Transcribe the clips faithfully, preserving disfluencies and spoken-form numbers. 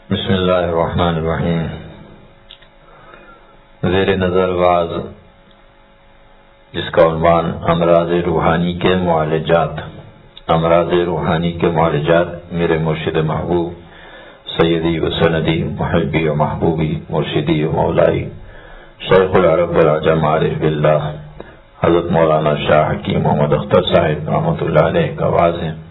بسم اللہ الرحمن الرحیم۔ زیر نظر واز جس کا عنوان امراض روحانی کے معالجات امراض روحانی کے معالجات میرے مرشد محبوب سیدی و سندی محبی و محبوبی مرشدی و مولائی شیخ العرب العجم عارف باللہ حضرت مولانا شاہ حکیم محمد اختر صاحب رحمۃ اللہ علیہ کا آواز ہے۔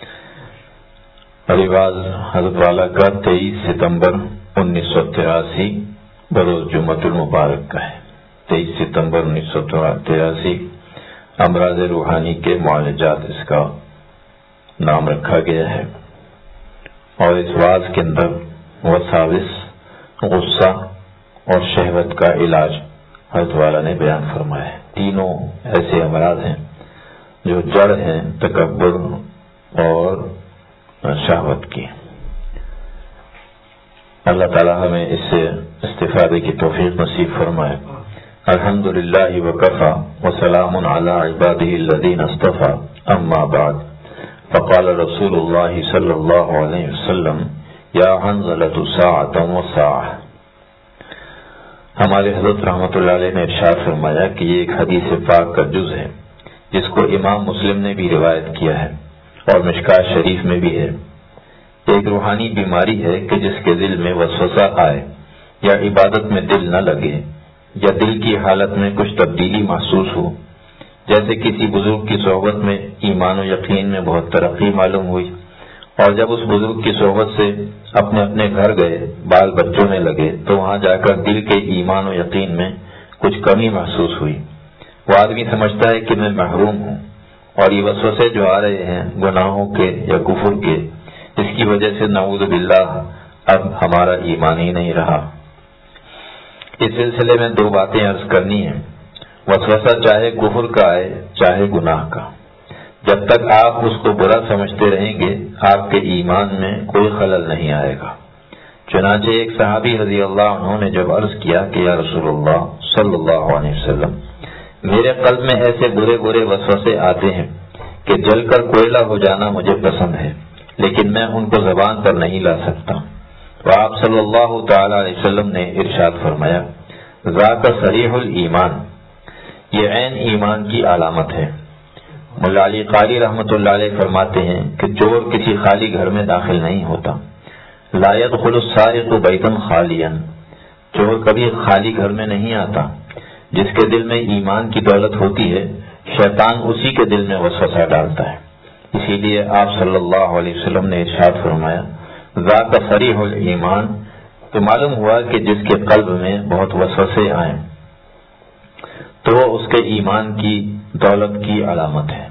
رواز حضرت والا کا تیئیس ستمبر انیس سو تراسی بروز جمعۃ المبارک کا ہے۔ تیئیس ستمبر انیس سو تراسی امراض روحانی کے معالجات اس کا نام رکھا گیا ہے، اور اس واز کے اندر وساوس، غصہ اور شہوت کا علاج حضرت والا نے بیان فرمایا ہے۔ تینوں ایسے امراض ہیں جو جڑ ہیں تکبر اور شہوت کی۔ اللہ تعالی ہمیں اس سے استفادے کی توفیق نصیب فرمائے۔ الحمدللہ وکفی وسلام علی عبادہ الذین اصطفی، اما بعد، فقال رسول اللہ صلی اللہ علیہ وسلم یا حنظلۃ ساعۃ وساعۃ۔ ہمارے حضرت رحمۃ اللہ علیہ نے ارشاد فرمایا کہ یہ ایک حدیث پاک کا جز ہے جس کو امام مسلم نے بھی روایت کیا ہے اور مشکاۃ شریف میں بھی ہے۔ ایک روحانی بیماری ہے کہ جس کے دل میں وسوسہ آئے یا عبادت میں دل نہ لگے یا دل کی حالت میں کچھ تبدیلی محسوس ہو، جیسے کسی بزرگ کی صحبت میں ایمان و یقین میں بہت ترقی معلوم ہوئی، اور جب اس بزرگ کی صحبت سے اپنے اپنے گھر گئے، بال بچوں میں لگے، تو وہاں جا کر دل کے ایمان و یقین میں کچھ کمی محسوس ہوئی۔ وہ آدمی سمجھتا ہے کہ میں محروم ہوں، اور یہ وسوسے جو آ رہے ہیں گناہوں کے یا کفر کے، اس کی وجہ سے نعوذ باللہ اب ہمارا ایمان ہی نہیں رہا۔ اس سلسلے میں دو باتیں عرض کرنی ہیں۔ وسوسہ چاہے کفر کا آئے چاہے گناہ کا، جب تک آپ اس کو برا سمجھتے رہیں گے آپ کے ایمان میں کوئی خلل نہیں آئے گا۔ چنانچہ ایک صحابی رضی اللہ عنہ نے جب عرض کیا کہ یا رسول اللہ صلی اللہ علیہ وسلم، میرے قلب میں ایسے برے برے وسوسے آتے ہیں کہ جل کر کوئلہ ہو جانا مجھے پسند ہے، لیکن میں ان کو زبان پر نہیں لا سکتا۔ تو آپ صلی اللہ تعالی علیہ وسلم نے ارشاد فرمایا، ذاک صریح الایمان، یہ عین ایمان کی علامت ہے۔ مولا علی قاری رحمۃ اللہ علیہ فرماتے ہیں کہ چور کسی خالی گھر میں داخل نہیں ہوتا۔ لا يدخل السارق بیتا خالیا، چور کبھی خالی گھر میں نہیں آتا۔ جس کے دل میں ایمان کی دولت ہوتی ہے، شیطان اسی کے دل میں وسوسہ ڈالتا ہے۔ اسی لیے آپ صلی اللہ علیہ وسلم نے ارشاد فرمایا، ذاک صریح الایمان، تو معلوم ہوا کہ جس کے قلب میں بہت وسوسے آئیں تو وہ اس کے ایمان کی دولت کی علامت ہے۔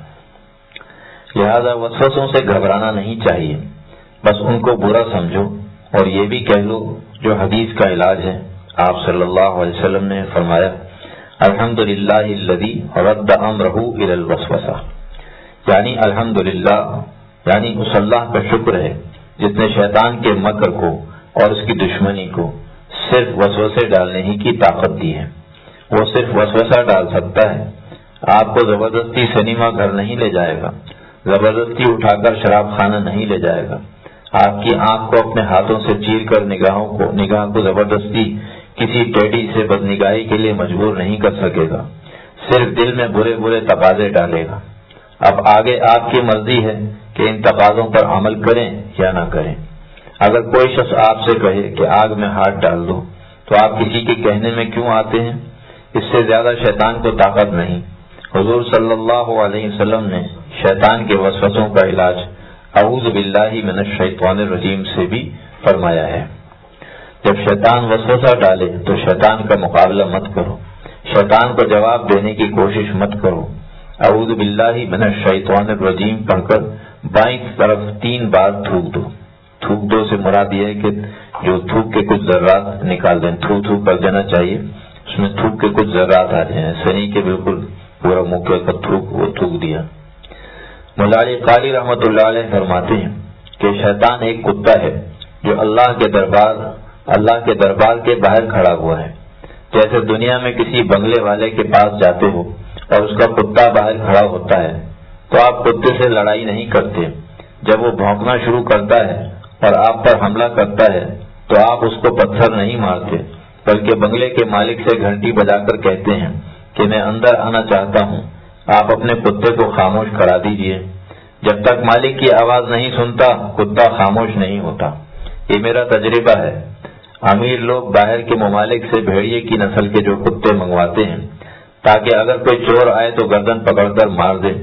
لہذا وسوسوں سے گھبرانا نہیں چاہیے، بس ان کو برا سمجھو اور یہ بھی کہہ لو جو حدیث کا علاج ہے۔ آپ صلی اللہ علیہ وسلم نے فرمایا، الحمدللہ الذی رد امرہ الی الوسوسہ، یعنی الحمدللہ، یعنی اس اللہ کا شکر ہے جس نے شیطان کے مکر کو اور اس کی دشمنی کو صرف وسوسے ڈالنے ہی کی طاقت دی ہے۔ وہ صرف وسوسہ ڈال سکتا ہے، آپ کو زبردستی سنیما گھر نہیں لے جائے گا، زبردستی اٹھا کر شراب خانہ نہیں لے جائے گا، آپ کی آنکھ کو اپنے ہاتھوں سے چیر کر نگاہوں کو نگاہ کو زبردستی کسی ٹیڈی سے بدنگاہی کے لیے مجبور نہیں کر سکے گا، صرف دل میں برے برے تقاضے ڈالے گا۔ اب آگے آپ کی مرضی ہے کہ ان تقاضوں پر عمل کریں یا نہ کریں۔ اگر کوئی شخص آپ سے کہے کہ آگ میں ہاتھ ڈال دو، تو آپ کسی کے کہنے میں کیوں آتے ہیں؟ اس سے زیادہ شیطان کو طاقت نہیں۔ حضور صلی اللہ علیہ وسلم نے شیطان کے وسوسوں کا علاج اعوذ باللہ من الشیطان الرجیم سے بھی فرمایا ہے۔ جب شیطان وسوسہ ڈالے تو شیطان کا مقابلہ مت کرو، شیطان کو جواب دینے کی کوشش مت کرو۔ اعوذ باللہ من الشیطان الرجیم پڑھ کر بائیں طرف تین بار تھوک دو۔ تھوک دو سے مراد یہ ہے کہ جو تھوک کے کچھ ذرات نکال دیں، تھوک تھوک کر دینا چاہیے، اس میں تھوک کے کچھ ذرات آ جائیں، سنی کے بالکل پورا منہ کے اوپر تھوک وہ تھوک دیا۔ مولا علی قاری رحمۃ اللہ علیہ فرماتے ہیں کہ شیطان ایک کتا ہے جو اللہ کے دربار اللہ کے دربار کے باہر کھڑا ہوا ہے۔ جیسے دنیا میں کسی بنگلے والے کے پاس جاتے ہو اور اس کا کتا باہر کھڑا ہوتا ہے تو آپ کتے سے لڑائی نہیں کرتے، جب وہ بھونکنا شروع کرتا ہے اور آپ پر حملہ کرتا ہے تو آپ اس کو پتھر نہیں مارتے بلکہ بنگلے کے مالک سے گھنٹی بجا کر کہتے ہیں کہ میں اندر آنا چاہتا ہوں، آپ اپنے کتے کو خاموش کرا دیجئے۔ جب تک مالک کی آواز نہیں سنتا کتا خاموش نہیں ہوتا۔ یہ میرا تجربہ ہے۔ امیر لوگ باہر کے ممالک سے بھیڑیے کی نسل کے جو کتے منگواتے ہیں تاکہ اگر کوئی چور آئے تو گردن پکڑ کر مار دے،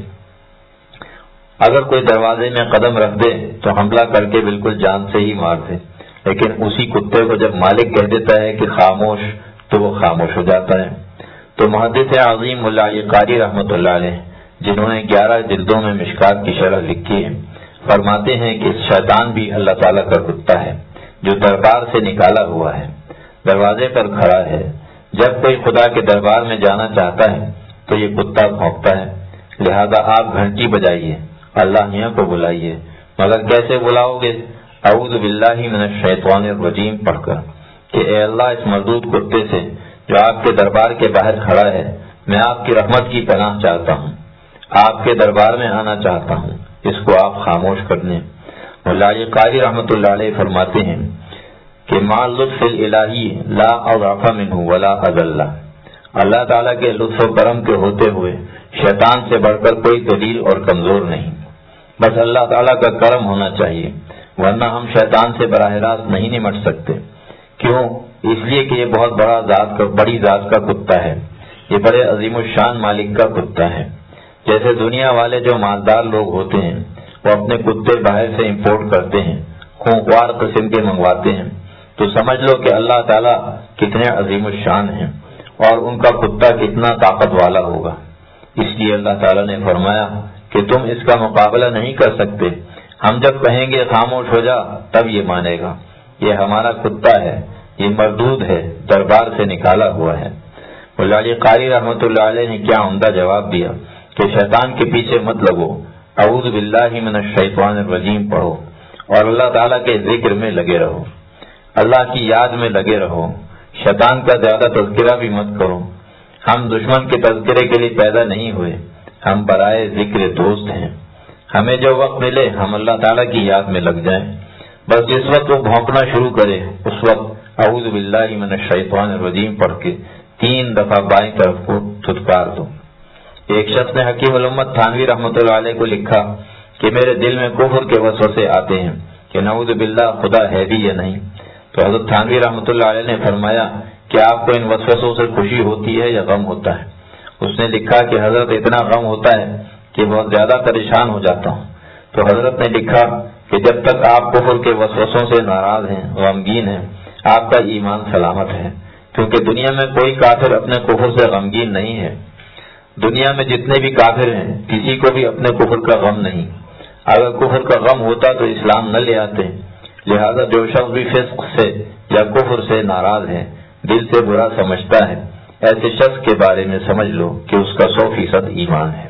اگر کوئی دروازے میں قدم رکھ دے تو حملہ کر کے بالکل جان سے ہی مار دے، لیکن اسی کتے کو جب مالک کہہ دیتا ہے کہ خاموش تو وہ خاموش ہو جاتا ہے۔ تو محدث عظیم ملا قاری رحمۃ اللہ علیہ، جنہوں نے گیارہ جلدوں میں مشکات کی شرح لکھی ہے، فرماتے ہیں کہ شیطان بھی اللہ تعالیٰ کا کتا ہے جو دربار سے نکالا ہوا ہے، دروازے پر کھڑا ہے۔ جب کوئی خدا کے دربار میں جانا چاہتا ہے تو یہ کتا بھونکتا ہے، لہذا آپ گھنٹی بجائیے، اللہ میاں کو بلائیے، مگر کیسے بلاؤ گے؟ اعوذ باللہ من الشیطان الرجیم پڑھ کر کہ اے اللہ اس مردود کتے سے جو آپ کے دربار کے باہر کھڑا ہے میں آپ کی رحمت کی پناہ چاہتا ہوں، آپ کے دربار میں آنا چاہتا ہوں، اس کو آپ خاموش کر دیں۔ مولا قاری رحمۃ اللہ علیہ فرماتے ہیں کہ ما لطف الہی لا اضعف منہ ولا اذل، اللہ تعالیٰ کے لطف و کرم کے ہوتے ہوئے شیطان سے بڑھ کر کوئی ذلیل اور کمزور نہیں، بس اللہ تعالیٰ کا کرم ہونا چاہیے، ورنہ ہم شیطان سے براہ راست نہیں نمٹ سکتے۔ کیوں؟ اس لیے کہ یہ بہت بڑا ذات کا بڑی ذات کا کتا ہے، یہ بڑے عظیم الشان مالک کا کتا ہے۔ جیسے دنیا والے جو مالدار لوگ ہوتے ہیں وہ اپنے کتے باہر سے امپورٹ کرتے ہیں، خونخوار قسم کے منگواتے ہیں، تو سمجھ لو کہ اللہ تعالیٰ کتنے عظیم الشان ہیں اور ان کا کتا کتنا طاقت والا ہوگا۔ اس لیے اللہ تعالیٰ نے فرمایا کہ تم اس کا مقابلہ نہیں کر سکتے، ہم جب کہیں گے خاموش ہو جا تب یہ مانے گا، یہ ہمارا کتا ہے، یہ مردود ہے، دربار سے نکالا ہوا ہے۔ مولا قاری رحمۃ اللہ علیہ نے کیا عمدہ جواب دیا کہ شیطان کے پیچھے مت لگو، اعوذ باللہ من الشیطان الرجیم پڑھو اور اللہ تعالیٰ کے ذکر میں لگے رہو، اللہ کی یاد میں لگے رہو، شیطان کا زیادہ تذکرہ بھی مت کرو۔ ہم دشمن کے تذکرے کے لیے پیدا نہیں ہوئے، ہم برائے ذکر دوست ہیں، ہمیں جو وقت ملے ہم اللہ تعالیٰ کی یاد میں لگ جائیں، بس جس وقت وہ بھونکنا شروع کرے اس وقت اعوذ باللہ من الشیطان الرجیم پڑھ کے تین دفعہ بائیں طرف کو تھتکار دو۔ ایک شخص نے حکیم الامت تھانوی رحمۃ اللہ علیہ کو لکھا کہ میرے دل میں کفر کے وسوسے آتے ہیں کہ نعوذ باللہ خدا ہے بھی یا نہیں، تو حضرت تھانوی رحمۃ اللہ علیہ نے فرمایا کہ آپ کو ان وسوسوں سے خوشی ہوتی ہے یا غم ہوتا ہے؟ اس نے لکھا کہ حضرت اتنا غم ہوتا ہے کہ بہت زیادہ پریشان ہو جاتا ہوں۔ تو حضرت نے لکھا کہ جب تک آپ کفر کے وسوسوں سے ناراض ہیں، غمگین ہیں، آپ کا ایمان سلامت ہے، کیونکہ دنیا میں کوئی کافر اپنے کفر سے غمگین نہیں ہے۔ دنیا میں جتنے بھی کافر ہیں کسی کو بھی اپنے کفر کا غم نہیں، اگر کفر کا غم ہوتا تو اسلام نہ لے آتے۔ لہذا جو شخص بھی فسق سے یا کفر سے ناراض ہے، دل سے برا سمجھتا ہے، ایسے شخص کے بارے میں سمجھ لو کہ اس کا سو فیصد ایمان ہے۔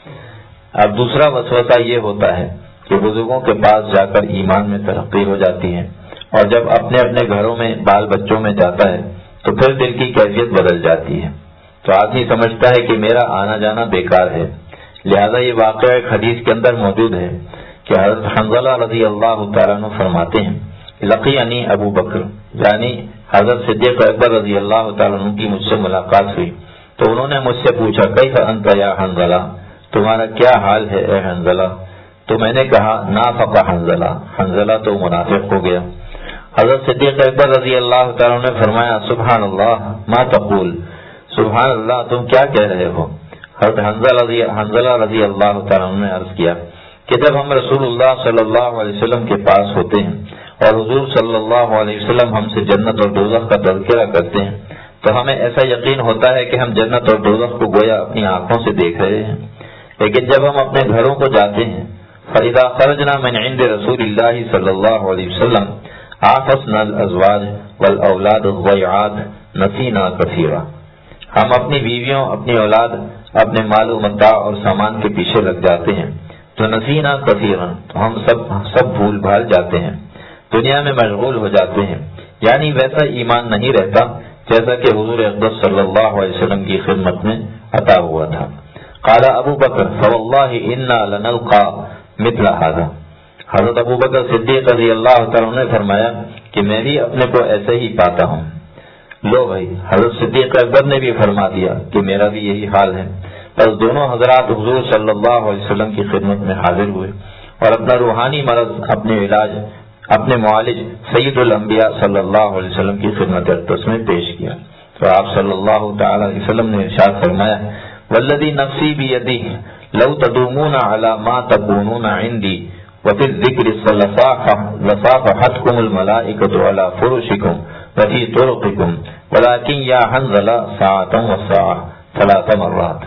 اب دوسرا وسوسہ یہ ہوتا ہے کہ بزرگوں کے پاس جا کر ایمان میں ترقی ہو جاتی ہے، اور جب اپنے اپنے گھروں میں بال بچوں میں جاتا ہے تو پھر دل کی کیفیت بدل جاتی ہے، تو آدمی سمجھتا ہے کہ میرا آنا جانا بیکار ہے۔ لہذا یہ واقعہ ایک حدیث کے اندر موجود ہے کہ حضرت حنظلہ رضی اللہ تعالیٰ عنہ فرماتے ہیں لقینی ابو بکر، یعنی حضرت صدیق اکبر رضی اللہ تعالیٰ عنہ کی مجھ سے ملاقات ہوئی، تو انہوں نے مجھ سے پوچھا کیف انت یا حنظلہ، تمہارا کیا حال ہے اے حنظلہ؟ تو میں نے کہا نافق حنظلہ، حنظلہ تو منافق ہو گیا۔ حضرت صدیق اکبر رضی اللہ تعالیٰ عنہ نے فرمایا سبحان اللہ ما تقول، سبحان اللہ تم کیا کہہ رہے ہو؟ حضرت حنظلہ رضی حنظلہ رضی اللہ تعالیٰ عنہ نے عرض کیا کہ جب ہم رسول اللہ صلی اللہ علیہ وسلم کے پاس ہوتے ہیں اور حضور صلی اللہ علیہ وسلم ہم سے جنت اور دوزخ کا تذکرہ کرتے ہیں تو ہمیں ایسا یقین ہوتا ہے کہ ہم جنت اور دوزخ کو گویا اپنی آنکھوں سے دیکھ رہے ہیں، لیکن جب ہم اپنے گھروں کو جاتے ہیں فَإِذَا خَرَجْنَا مِنْ عِنْدِ رَسُولِ اللَّهِ صلی اللہ علیہ وسلم عَافَسْنَا الْأَزْوَاجِ وَالْأَوْلَادُ الضَّيْعَاتِ نَسِينَا كَثِيرًا، ہم اپنی بیویوں، اپنی اولاد، اپنے مال و متاع اور سامان کے پیچھے لگ جاتے ہیں، تو نسینا کثیرا، تو ہم سب سب بھول بھال جاتے ہیں، دنیا میں مشغول ہو جاتے ہیں، یعنی ویسا ایمان نہیں رہتا جیسا کہ حضور اقدس صلی اللہ علیہ وسلم کی خدمت میں عطا ہوا تھا۔ قال ابو بکر فواللہ انا لنلقى مثل هذا، حضرت ابو بکر صدیق رضی اللہ تعالیٰ نے فرمایا کہ میں بھی اپنے کو ایسے ہی پاتا ہوں۔ لو بھائی، حضرت صدیق اکبر نے بھی فرما دیا کہ میرا بھی یہی حال ہے۔ بس دونوں حضرات حضور صلی اللہ علیہ وسلم کی خدمت میں حاضر ہوئے اور اپنا روحانی مرض، اپنے علاج اپنے معالج سید الانبیاء صلی اللہ علیہ وسلم کی خدمت اقدس میں پیش کیا۔ تو آپ صلی اللہ تعالی علیہ وسلم نے ارشاد فرمایا، والذی نفسی بیدہ لو تدومون علی ما تکونون عندی وفی الذکر لصافحتکم الملائکۃ علی فرشکم وفی طرقکم ولکن یا حنظلہ ساعۃ وساعۃ ثلاث مرات۔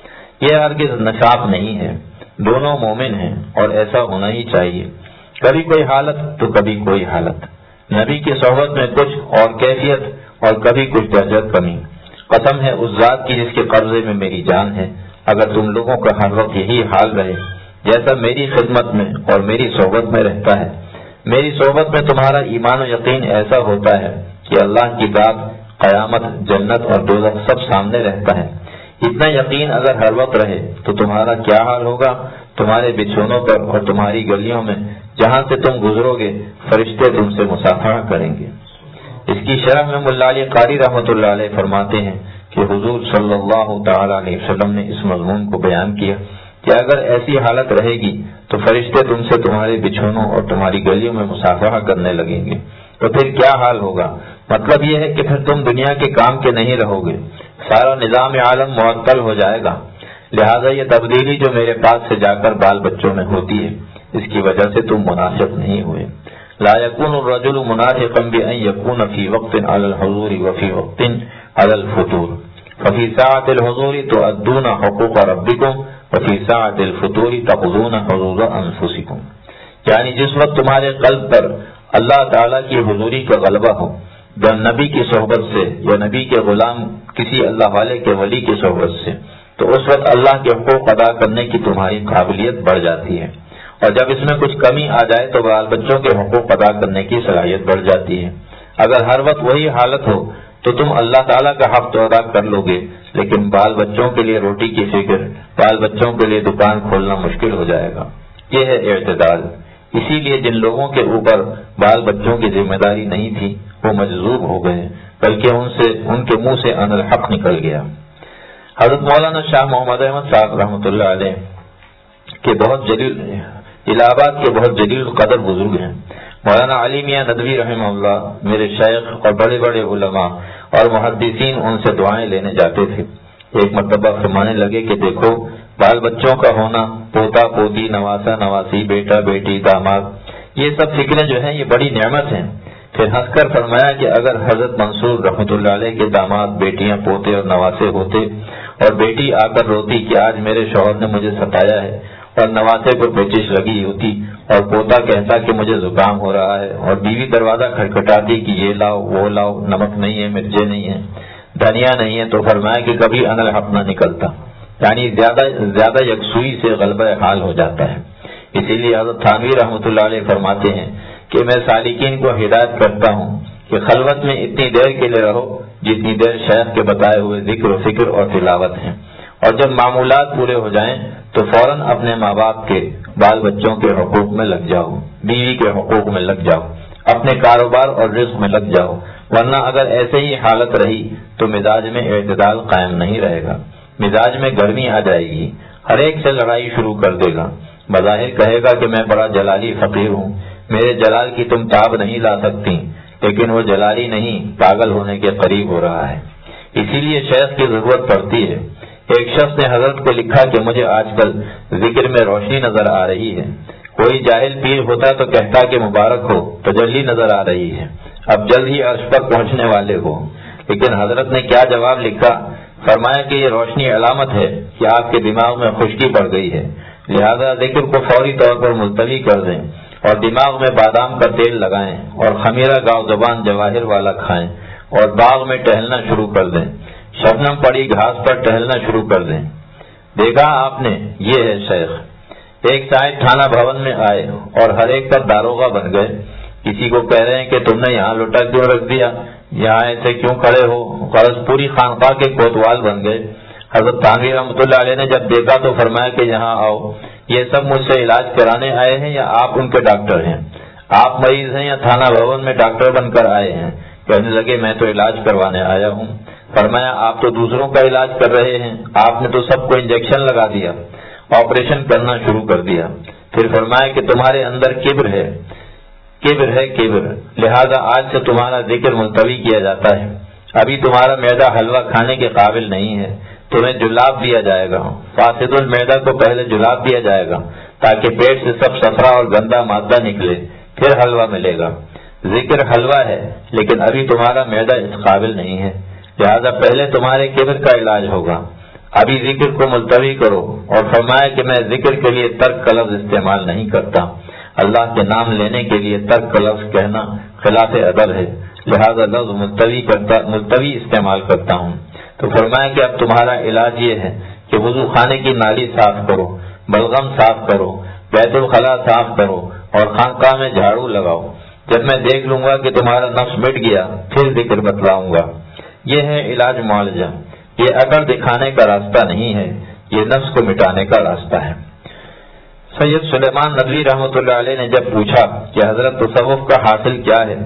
یہ ہرگز نفاق نہیں ہے، دونوں مومن ہیں اور ایسا ہونا ہی چاہیے، کبھی کوئی حالت تو کبھی کوئی حالت، نبی کی صحبت میں کچھ اور کیفیت اور کبھی کچھ درجہ کمی۔ قسم ہے اس ذات کی جس کے قبضے میں میری جان ہے، اگر تم لوگوں کا ہر وقت یہی حال رہے جیسا میری خدمت میں اور میری صحبت میں رہتا ہے، میری صحبت میں تمہارا ایمان و یقین ایسا ہوتا ہے کہ اللہ کی ذات، قیامت، جنت اور دوزخ سب سامنے رہتا ہے، اتنا یقین اگر ہر وقت رہے تو تمہارا کیا حال ہوگا؟ تمہارے بچھونوں پر اور تمہاری گلیوں میں جہاں سے تم گزرو گے فرشتے تم سے مصافحہ کریں گے۔ اس کی شرح میں ملا علی قاری رحمۃ اللہ علیہ فرماتے ہیں کہ حضور صلی اللہ تعالی علیہ وسلم نے اس مضمون کو بیان کیا کہ اگر ایسی حالت رہے گی تو فرشتے تم سے تمہارے بچھونوں اور تمہاری گلیوں میں مصافحہ کرنے لگیں گے، تو پھر کیا حال ہوگا؟ مطلب یہ ہے کہ پھر تم دنیا کے کام کے نہیں رہو گے، سارا نظام عالم معطل ہو جائے گا۔ لہذا یہ تبدیلی جو میرے پاس سے جا کر بال بچوں میں ہوتی ہے، اس کی وجہ سے تم منافق نہیں ہوئے۔ لا يكون الرجل منافقا بأن يكون في وقت على الحضور وفي وقت على الفتور ففي ساعة الحضور تؤدون حقوق ربكم وفي ساعة الفتور تقضون حقوق انفسكم، یعنی جس وقت تمہارے قلب پر اللہ تعالیٰ کی حضوری کا غلبہ ہو، جب نبی کی صحبت سے یا نبی کے غلام کسی اللہ والے کے ولی کی صحبت سے، تو اس وقت اللہ کے حقوق ادا کرنے کی تمہاری قابلیت بڑھ جاتی ہے، اور جب اس میں کچھ کمی آ جائے تو بال بچوں کے حقوق ادا کرنے کی صلاحیت بڑھ جاتی ہے۔ اگر ہر وقت وہی حالت ہو تو تم اللہ تعالیٰ کا حق تو ادا کر لو گے، لیکن بال بچوں کے لیے روٹی کی فکر، بال بچوں کے لیے دکان کھولنا مشکل ہو جائے گا۔ یہ ہے اعتدال۔ اسی لیے جن لوگوں کے اوپر بال بچوں کی ذمہ داری نہیں تھی وہ مجذوب ہو گئے، بلکہ ان سے ان کے منہ سے ان الحق نکل گیا۔ حضرت مولانا شاہ محمد احمد صاحب رحمۃ اللہ علیہ کے بہت جلیل الہ آباد کے بہت جلیل قدر بزرگ ہیں۔ مولانا علی میاں ندوی رحمہ اللہ میرے شیخ اور بڑے بڑے علماء اور محدثین ان سے دعائیں لینے جاتے تھے۔ ایک مرتبہ فرمانے لگے کہ دیکھو، بال بچوں کا ہونا، پوتا پوتی، نواسا نواسی، بیٹا بیٹی، داماد، یہ سب فکریں جو ہیں یہ بڑی نعمت ہیں۔ پھر ہنس کر فرمایا کہ اگر حضرت منصور رحمۃ اللہ علیہ کے داماد، بیٹیاں، پوتے اور نواسے ہوتے اور بیٹی آ کر روتی کہ آج میرے شوہر نے مجھے ستایا ہے، اور نواسے کو پیچش لگی ہوتی اور پوتا کہتا کہ مجھے زکام ہو رہا ہے، اور بیوی دروازہ کھٹکھٹاتی کہ یہ لاؤ وہ لاؤ، نمک نہیں ہے، مرچیں نہیں ہے، دھنیا نہیں ہے، تو فرمایا کہ کبھی ان الحق نہ نکلتا، یعنی زیادہ زیادہ یکسوئی سے غلبہ حال ہو جاتا ہے۔ اسی لیے حضرت تھانوی رحمۃ اللہ علیہ فرماتے ہیں کہ میں سالکین کو ہدایت کرتا ہوں کہ خلوت میں اتنی دیر کے لیے رہو جتنی دیر شیخ کے بتائے ہوئے ذکر و فکر اور تلاوت ہیں، اور جب معمولات پورے ہو جائیں تو فوراً اپنے ماں باپ کے، بال بچوں کے حقوق میں لگ جاؤ، بیوی کے حقوق میں لگ جاؤ، اپنے کاروبار اور رزق میں لگ جاؤ، ورنہ اگر ایسے ہی حالت رہی تو مزاج میں اعتدال قائم نہیں رہے گا، مزاج میں گرمی آ جائے گی، ہر ایک سے لڑائی شروع کر دے گا، بظاہر کہے گا کہ میں بڑا جلالی فقیر ہوں، میرے جلال کی تم تاب نہیں لا سکتی، لیکن وہ جلالی نہیں، پاگل ہونے کے قریب ہو رہا ہے۔ اسی لیے شیخ کی ضرورت پڑتی ہے۔ ایک شخص نے حضرت کو لکھا کہ مجھے آج کل ذکر میں روشنی نظر آ رہی ہے، کوئی جاہل پیر ہوتا تو کہتا کہ مبارک ہو، تجلی نظر آ رہی ہے، اب جلد ہی عرش پر پہنچنے والے ہو، لیکن حضرت نے کیا جواب لکھا؟ فرمایا کہ یہ روشنی علامت ہے کہ آپ کے دماغ میں خشکی پڑ گئی ہے، لہذا ذکر کو فوری طور پر ملتوی کر دیں اور دماغ میں بادام کا تیل لگائیں اور خمیرہ گاؤ زبان جواہر والا کھائیں اور باغ میں ٹہلنا شروع کر دیں، شبنم پڑی گھاس پر ٹہلنا شروع کر دیں۔ دیکھا آپ نے، یہ ہے شیخ۔ ایک صاحب تھانہ بھون میں آئے اور ہر ایک پر داروغہ بن گئے، کسی کو کہہ رہے ہیں کہ تم نے یہاں لوٹا کیوں رکھ دیا، یہاں ایسے کیوں کھڑے ہو، غرض پوری خانقاہ کے کوتوال بن گئے۔ حضرت تھانوی رحمۃ اللہ علیہ نے جب دیکھا تو فرمایا کہ یہاں آؤ، یہ سب مجھ سے علاج کرانے آئے ہیں یا آپ ان کے ڈاکٹر ہیں؟ آپ مریض ہیں یا تھانہ بھون میں ڈاکٹر بن کر آئے ہیں؟ کہنے لگے میں تو علاج کروانے آیا ہوں۔ فرمایا آپ تو دوسروں کا علاج کر رہے ہیں، آپ نے تو سب کو انجیکشن لگا دیا، آپریشن کرنا شروع کر دیا۔ پھر فرمایا کہ تمہارے اندر کبر ہے، کبر ہے کبر، لہذا آج سے تمہارا ذکر ملتوی کیا جاتا ہے۔ ابھی تمہارا معدہ حلوہ کھانے کے قابل نہیں ہے، تمہیں جلاب دیا جائے گا، فاسد المعدہ کو پہلے جلاب دیا جائے گا تاکہ پیٹ سے سب صفرا اور گندا مادہ نکلے، پھر حلوہ ملے گا۔ ذکر حلوہ ہے لیکن ابھی تمہارا معدہ اس قابل نہیں ہے، لہذا پہلے تمہارے کبر کا علاج ہوگا، ابھی ذکر کو ملتوی کرو۔ اور فرمایا کہ میں ذکر کے لیے ترک کا لفظ استعمال نہیں کرتا، اللہ کے نام لینے کے لیے ترک کا لفظ کہنا خلاف ادب ہے، لہذا لفظ ملتوی کرتا ملتوی استعمال کرتا ہوں۔ تو فرمایا کہ اب تمہارا علاج یہ ہے کہ وضو خانے کی نالی صاف کرو، بلغم صاف کرو، بیت الخلاء صاف کرو اور خانقاہ میں جھاڑو لگاؤ۔ جب میں دیکھ لوں گا کہ تمہارا نفس مٹ گیا پھر ذکر بتلاؤں گا۔ یہ ہے علاج معالجہ، یہ عقل دکھانے کا راستہ نہیں ہے، یہ نفس کو مٹانے کا راستہ ہے۔ سید سلیمان ندوی رحمۃ اللہ علیہ نے جب پوچھا کہ حضرت تصوف کا حاصل کیا ہے،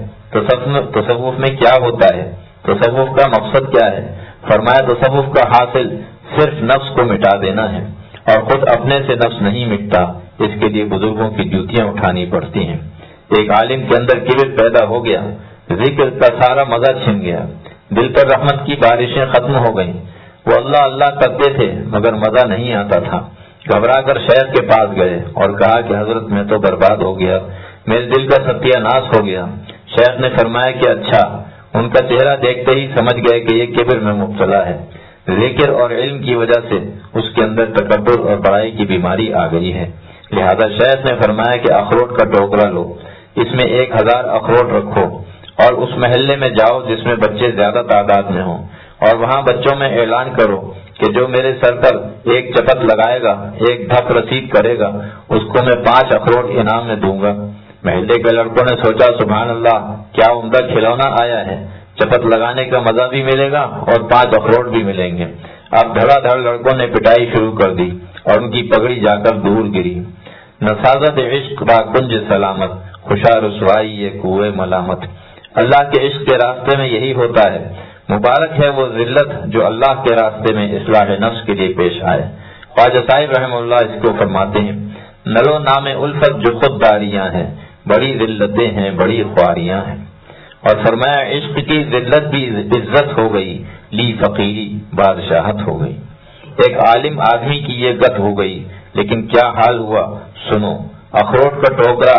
تصوف میں کیا ہوتا ہے، تصوف کا مقصد کیا ہے، فرمایا تصوف کا حاصل صرف نفس کو مٹا دینا ہے، اور خود اپنے سے نفس نہیں مٹتا، اس کے لیے بزرگوں کی جوتیاں اٹھانی پڑتی ہیں۔ ایک عالم کے اندر کبر پیدا ہو گیا، ذکر کا سارا مزہ چھن گیا، دل پر رحمت کی بارشیں ختم ہو گئیں، وہ اللہ اللہ کرتے تھے مگر مزہ نہیں آتا تھا۔ گھبرا کر شیخ کے پاس گئے اور کہا کہ حضرت میں تو برباد ہو گیا، میرے دل کا ستیہ ناش ہو گیا۔ شیخ نے فرمایا کہ اچھا، ان کا چہرہ دیکھتے ہی سمجھ گئے کہ یہ کبر میں مبتلا ہے، ذکر اور علم کی وجہ سے اس کے اندر تکبر اور بڑائی کی بیماری آ گئی ہے۔ لہذا شیخ نے فرمایا کہ اخروٹ کا ٹوکرا لو، اس میں ایک ہزار اخروٹ رکھو اور اس محلے میں جاؤ جس میں بچے زیادہ تعداد میں ہوں، اور وہاں بچوں میں اعلان کرو کہ جو میرے سر پر ایک چپت لگائے گا، ایک دھپ رسید کرے گا، اس کو میں پانچ اخروٹ انعام میں دوں گا۔ محلے کے لڑکوں نے سوچا سبحان اللہ، کیا عمدہ کھلونا آیا ہے، چپت لگانے کا مزہ بھی ملے گا اور پانچ اخروٹ بھی ملیں گے۔ اب دھڑا دھڑ لڑکوں نے پٹائی شروع کر دی اور ان کی پگڑی جا کر دور گری۔ نسازت عشق با کنج سلامت، خوشا رسوائی یہ کوئے ملامت۔ اللہ کے عشق کے راستے میں یہی ہوتا ہے، مبارک ہے وہ ذلت جو اللہ کے راستے میں اصلاح نفس کے لیے پیش آئے۔ خواجہ صاحب رحم اللہ اس کو فرماتے ہیں، نلو نام الفت جو خود داریاں ہیں، بڑی ذلتیں ہیں بڑی خواریاں ہیں۔ اور فرمایا عشق کی ذلت بھی عزت ہو گئی، لی فقیری بادشاہت ہو گئی۔ ایک عالم آدمی کی یہ گت ہو گئی، لیکن کیا حال ہوا سنو۔ اخروٹ کا ٹوکرا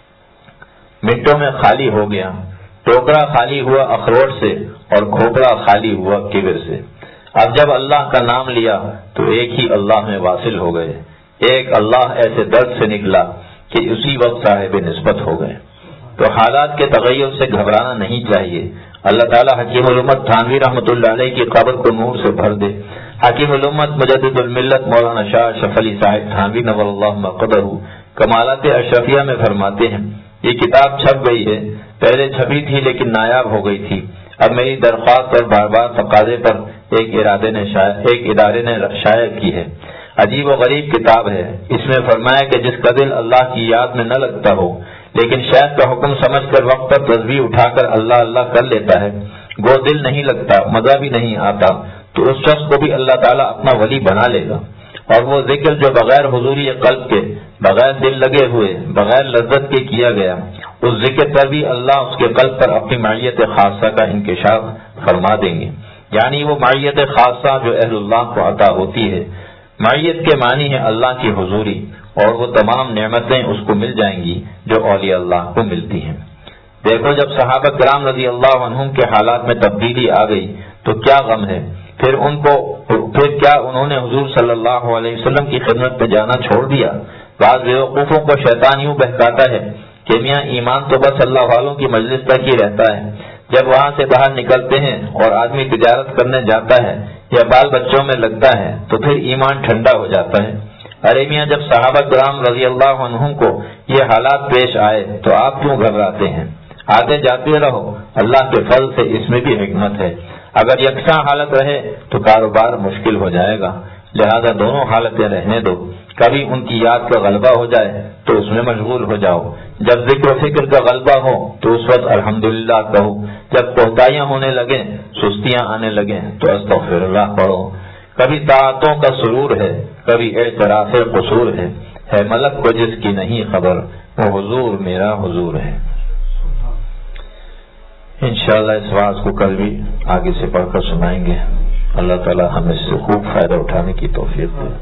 منٹوں میں خالی ہو گیا، ٹوکرا خالی ہوا اخروٹ سے اور کھوپڑا خالی ہوا کبر سے۔ اب جب اللہ کا نام لیا تو ایک ہی اللہ میں واصل ہو گئے، ایک اللہ ایسے درد سے نکلا کہ اسی وقت صاحب نسبت ہو گئے۔ تو حالات کے تغیر سے گھبرانا نہیں چاہیے۔ اللہ تعالیٰ حکیم الامت تھانوی رحمۃ اللہ علیہ کی قبر کو نور سے بھر دے۔ حکیم الامت مجدد الملت مولانا شاہ اشرف علی صاحب تھانوی نور اللہ مقدرہ کمالات اشرفیہ میں فرماتے ہیں، یہ کتاب چھپ گئی ہے، پہلے چھپی تھی لیکن نایاب ہو گئی تھی، اب میری درخواست اور بار بار تقاضے پر ایک ارادے نے ایک ادارے نے شائع کی ہے۔ عجیب و غریب کتاب ہے، اس میں فرمایا کہ جس کا دل اللہ کی یاد میں نہ لگتا ہو لیکن شیخ کا حکم سمجھ کر وقت پر تسبیح اٹھا کر اللہ اللہ کر لیتا ہے، وہ دل نہیں لگتا، مزہ بھی نہیں آتا، تو اس شخص کو بھی اللہ تعالیٰ اپنا ولی بنا لے گا۔ اور وہ ذکر جو بغیر حضوری قلب کے، بغیر دل لگے ہوئے، بغیر لذت کے کیا گیا، اس ذکر پر بھی اللہ اس کے قلب پر اپنی معیت خاصہ کا انکشاف فرما دیں گے۔ یعنی وہ معیت خاصہ جو اہل اللہ کو عطا ہوتی ہے، معیت کے معنی ہے اللہ کی حضوری، اور وہ تمام نعمتیں اس کو مل جائیں گی جو اولیاء اللہ کو ملتی ہیں۔ دیکھو جب صحابہ کرام رضی اللہ عنہم کے حالات میں تبدیلی آ گئی تو کیا غم ہے، پھر ان کو پھر کیا انہوں نے حضور صلی اللہ علیہ وسلم کی خدمت میں جانا چھوڑ دیا؟ بعض بیوقوفوں کو شیطان یوں بہکاتا ہے کہ میاں ایمان تو بس اللہ والوں کی مجلس تک ہی رہتا ہے، جب وہاں سے باہر نکلتے ہیں اور آدمی تجارت کرنے جاتا ہے یا بال بچوں میں لگتا ہے تو پھر ایمان ٹھنڈا ہو جاتا ہے۔ ارے میاں جب صحابہ کرام رضی اللہ عنہم کو یہ حالات پیش آئے تو آپ کیوں گھبراتے ہیں؟ آتے جاتے رہو، اللہ کے فضل سے اس میں بھی حکمت ہے۔ اگر یکساں حالت رہے تو کاروبار مشکل ہو جائے گا، لہذا دونوں حالتیں رہنے دو. کبھی ان کی یاد کا غلبہ ہو جائے تو اس میں مشغول ہو جاؤ. جب ذکر و فکر کا غلبہ ہو تو اس وقت الحمدللہ کہو. جب کوتاہیاں ہونے لگیں، سستیاں آنے لگیں تو استغفر اللہ پڑھو. کبھی طاعتوں کا سرور ہے، کبھی اعتراف قصور ہے. ہے ملک کو جس کی نہیں خبر، وہ حضور میرا حضور ہے. انشاءاللہ اس واعظ کو کل بھی آگے سے پڑھ کر سنائیں گے. اللہ تعالی ہمیں اس سے خوب فائدہ اٹھانے کی توفیق دے.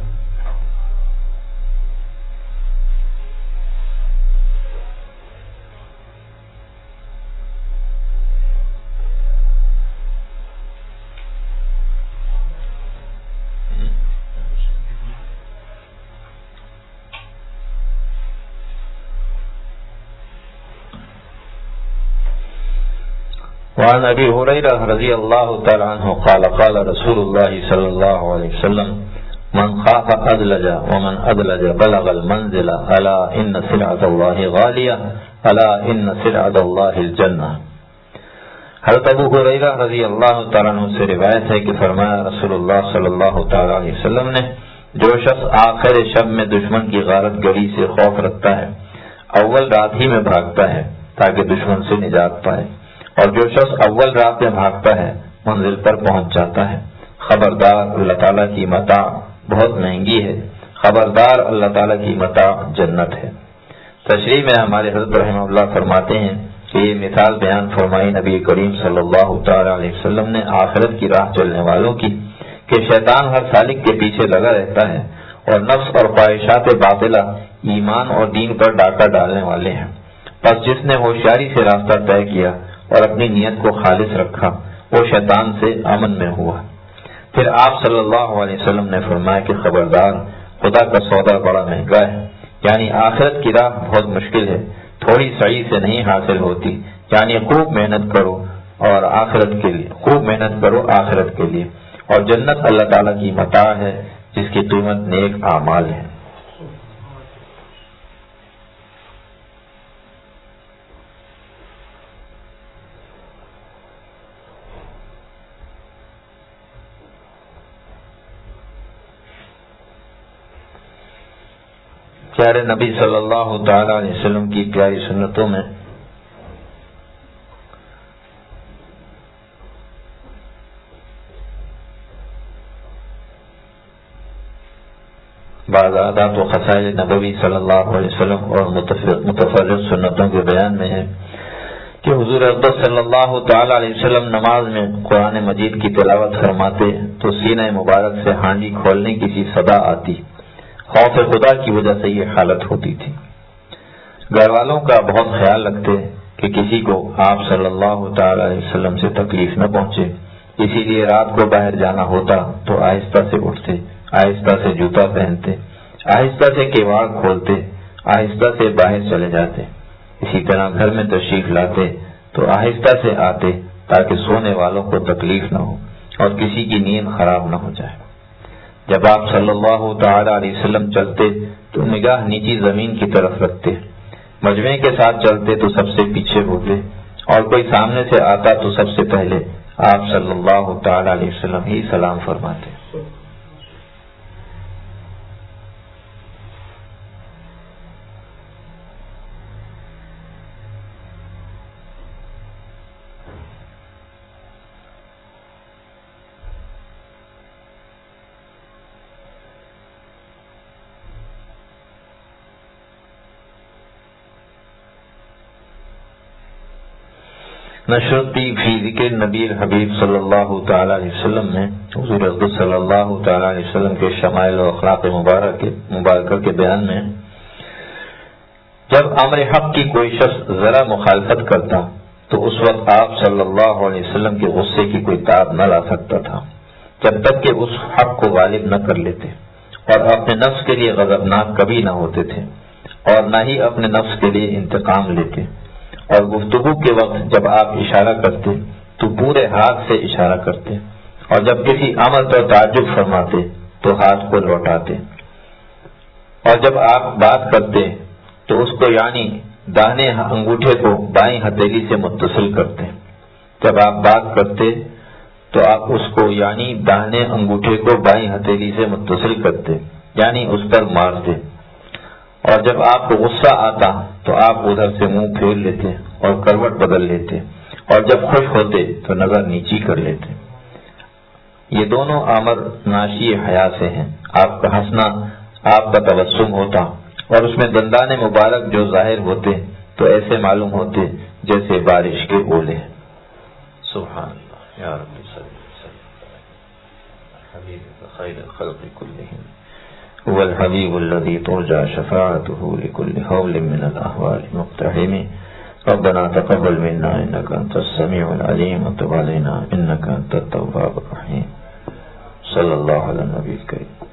وعن ابي هريره رضي الله تعالى عنه قال قال رسول الله صلى الله عليه وسلم من خاف ادلج ومن ادلج بلغ المنزل الا ان سلعة الله غاليه الا ان سلعة الله الجنه. حضرت ابو ہریرہ رضی اللہ تعالیٰ عنہ سے روایت ہے کہ فرمایا رسول اللہ صلی اللہ تعالیٰ علیہ وسلم نے، جو شخص آخر شب میں دشمن کی غارت گری سے خوف رکھتا ہے، اول رات ہی میں بھاگتا ہے تاکہ دشمن سے نجات پائے، اور جو شخص اول رات میں بھاگتا ہے منزل پر پہنچ جاتا ہے. خبردار اللہ تعالیٰ کی متاع بہت مہنگی ہے. خبردار اللہ تعالیٰ کی متاع جنت ہے. تشریح میں ہمارے حضرت رحمہ اللہ فرماتے ہیں کہ یہ مثال بیان فرمائی نبی کریم صلی اللہ تعالی علیہ وسلم نے آخرت کی راہ چلنے والوں کی، کہ شیطان ہر سالک کے پیچھے لگا رہتا ہے اور نفس اور خواہشات باطلہ ایمان اور دین پر ڈاکہ ڈالنے والے ہیں. پس جس نے ہوشیاری سے راستہ طے کیا اور اپنی نیت کو خالص رکھا، وہ شیطان سے امن میں ہوا. پھر آپ صلی اللہ علیہ وسلم نے فرمایا کہ خبردار، خدا کا سودا بڑا مہنگا ہے، یعنی آخرت کی راہ بہت مشکل ہے، تھوڑی سعی سے نہیں حاصل ہوتی. یعنی خوب محنت کرو اور آخرت کے لیے خوب محنت کرو آخرت کے لیے. اور جنت اللہ تعالیٰ کی متاع ہے جس کی قیمت نیک اعمال ہے. پیارے نبی صلی اللہ تعالی علیہ وسلم کی پیاری سنتوں میں بعض عادات و خصائل نبوی صلی اللہ علیہ وسلم اور متفرق سنتوں کے بیان میں ہے کہ حضور اقدس صلی اللہ تعالی علیہ وسلم نماز میں قرآن مجید کی تلاوت فرماتے تو سینہ مبارک سے ہانڈی کھولنے کی سی صدا آتی. خوف خدا کی وجہ سے یہ حالت ہوتی تھی. گھر والوں کا بہت خیال رکھتے کہ کسی کو آپ صلی اللہ تعالی علیہ وسلم سے تکلیف نہ پہنچے، اسی لیے رات کو باہر جانا ہوتا تو آہستہ سے اٹھتے، آہستہ سے جوتا پہنتے، آہستہ سے کیواڑ کھولتے، آہستہ سے باہر چلے جاتے. اسی طرح گھر میں تشریف لاتے تو آہستہ سے آتے تاکہ سونے والوں کو تکلیف نہ ہو اور کسی کی نیند خراب نہ ہو جائے. جب آپ صلی اللہ تعالی علیہ وسلم چلتے تو نگاہ نیچی زمین کی طرف رکھتے، مجمع کے ساتھ چلتے تو سب سے پیچھے ہوتے، اور کوئی سامنے سے آتا تو سب سے پہلے آپ صلی اللہ تعالی علیہ وسلم ہی سلام فرماتے. نشرتی فی ذکر نبی الحبیب صلی اللہ تعالی علیہ وسلم میں حضور اقدس صلی اللہ تعالی علیہ وسلم کے شمائل و اخلاق مبارک مبارکہ کے بیان میں، جب امر حق کی کوئی شخص ذرا مخالفت کرتا تو اس وقت آپ صلی اللہ علیہ وسلم کے غصے کی کوئی تاب نہ لا سکتا تھا جب تک کہ اس حق کو غالب نہ کر لیتے، اور اپنے نفس کے لیے غضبناک کبھی نہ ہوتے تھے اور نہ ہی اپنے نفس کے لیے انتقام لیتے. اور گفتگو کے وقت جب آپ اشارہ کرتے تو پورے ہاتھ سے اشارہ کرتے، اور جب کسی عمل پر تعجب فرماتے تو ہاتھ کو لوٹاتے، اور جب آپ بات کرتے تو اس کو یعنی داہنے انگوٹھے کو بائیں ہتھیلی سے متصل کرتے. جب آپ بات کرتے تو آپ اس کو یعنی داہنے انگوٹھے کو بائیں ہتھیلی سے متصل کرتے، یعنی اس پر مارتے، اور جب آپ کو غصہ آتا تو آپ ادھر سے منہ پھیر لیتے اور کروٹ بدل لیتے، اور جب خوش ہوتے تو نظر نیچی کر لیتے۔ یہ دونوں امر ناشی حیا سے ہیں۔ آپ کا ہنسنا آپ کا تبسم ہوتا، اور اس میں دندان مبارک جو ظاہر ہوتے تو ایسے معلوم ہوتے جیسے بارش کے اولے۔ سبحان اللہ یا رب صلی حبیب خیر الخلق کلہم هو الحبیب الذی ترجى شفاعته لكل حول من الاحوال مقتحم ربنا تقبل منا انك انت السميع العليم وتب علينا انك انت التواب الرحيم صلی اللہ علیہ نبی الکریم۔